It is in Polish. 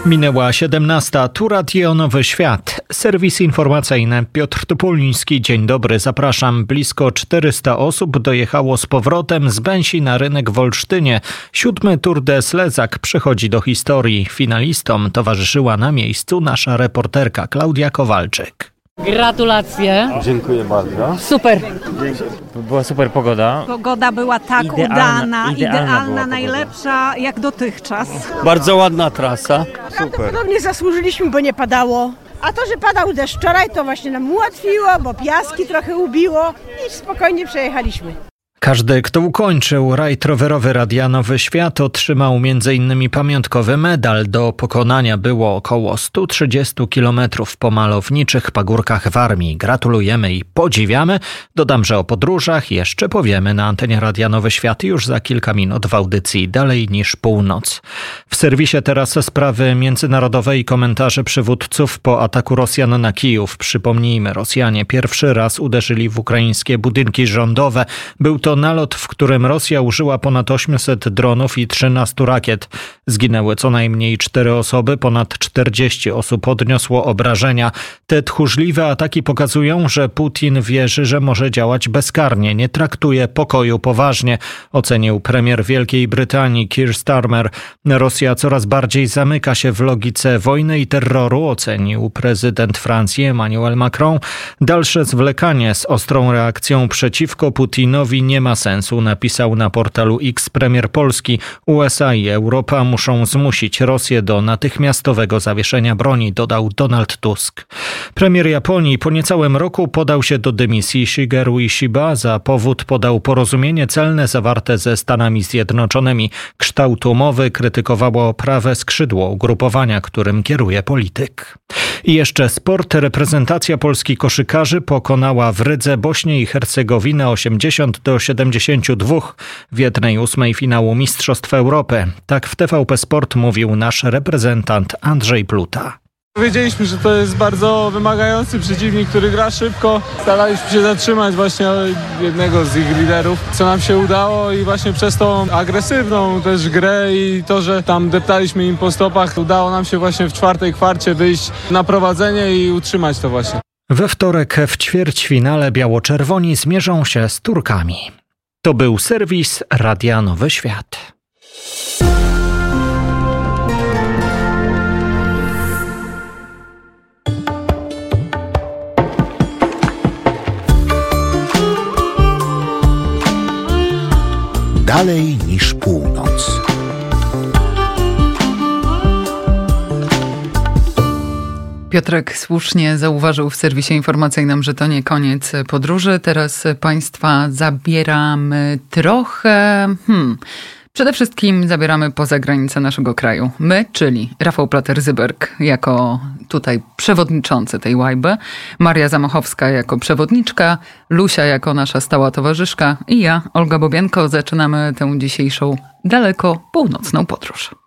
Minęła 17. Tu Radio Nowy Świat. Serwis informacyjny Piotr Topuliński. Dzień dobry, zapraszam. Blisko 400 osób dojechało z powrotem z Bęsi na rynek w Olsztynie. 7. Tour de Slezak przechodzi do historii. Finalistom towarzyszyła na miejscu nasza reporterka Klaudia Kowalczyk. Gratulacje. Dziękuję bardzo. Super. Była super pogoda. Pogoda była tak idealna, najlepsza jak dotychczas. Bardzo ładna trasa. Prawdopodobnie zasłużyliśmy, bo nie padało. A to, że padał deszcz wczoraj, to właśnie nam ułatwiło, bo piaski trochę ubiło i spokojnie przejechaliśmy. Każdy, kto ukończył rajd rowerowy Radia Nowy Świat, otrzymał m.in. pamiątkowy medal. Do pokonania było około 130 km po malowniczych pagórkach Warmii. Gratulujemy i podziwiamy. Dodam, że o podróżach jeszcze powiemy na antenie Radia Nowy Świat już za kilka minut w audycji Dalej niż północ. W serwisie teraz sprawy międzynarodowe i komentarze przywódców po ataku Rosjan na Kijów. Przypomnijmy, Rosjanie pierwszy raz uderzyli w ukraińskie budynki rządowe. Był to nalot, w którym Rosja użyła ponad 800 dronów i 13 rakiet. Zginęły co najmniej 4 osoby, ponad 40 osób odniosło obrażenia. Te tchórzliwe ataki pokazują, że Putin wierzy, że może działać bezkarnie, nie traktuje pokoju poważnie, ocenił premier Wielkiej Brytanii Keir Starmer. Rosja coraz bardziej zamyka się w logice wojny i terroru, ocenił prezydent Francji Emmanuel Macron. Dalsze zwlekanie z ostrą reakcją przeciwko Putinowi nie ma sensu, napisał na portalu X premier Polski. USA i Europa muszą zmusić Rosję do natychmiastowego zawieszenia broni, dodał Donald Tusk. Premier Japonii po niecałym roku podał się do dymisji. Shigeru Ishiba za powód podał porozumienie celne zawarte ze Stanami Zjednoczonymi. Kształt umowy krytykowało prawe skrzydło ugrupowania, którym kieruje polityk. I jeszcze sport. Reprezentacja Polski koszykarzy pokonała w Rydze Bośnię i Hercegowinę 80-72 w 1/8 finału Mistrzostw Europy. Tak w TVP Sport mówił nasz reprezentant Andrzej Pluta. Wiedzieliśmy, że to jest bardzo wymagający przeciwnik, który gra szybko. Staraliśmy się zatrzymać właśnie jednego z ich liderów, co nam się udało i właśnie przez tą agresywną też grę i to, że tam deptaliśmy im po stopach, udało nam się właśnie w 4. kwarcie wyjść na prowadzenie i utrzymać to właśnie. We wtorek w ćwierćfinale biało-czerwoni zmierzą się z Turkami. To był serwis Radia Nowy Świat. Dalej niż północ. Piotrek słusznie zauważył w serwisie informacyjnym, że to nie koniec podróży. Teraz Państwa zabieramy trochę... Przede wszystkim zabieramy poza granice naszego kraju. My, czyli Rafał Plater-Zyberg jako tutaj przewodniczący tej łajby, Maria Zamachowska jako przewodniczka, Lusia jako nasza stała towarzyszka i ja, Olga Bobienko, zaczynamy tę dzisiejszą daleko północną podróż.